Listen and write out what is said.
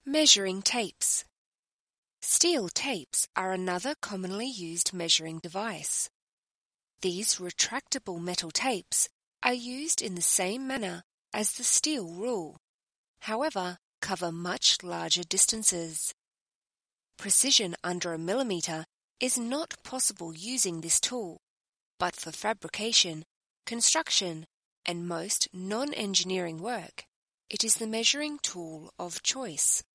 Measuring tapes. Steel tapes are another commonly used measuring device. These retractable metal tapes are used in the same manner as the steel rule, however, cover much larger distances. Precision under a millimeter is not possible using this tool, but for fabrication, construction, and most non-engineering work, it is the measuring tool of choice.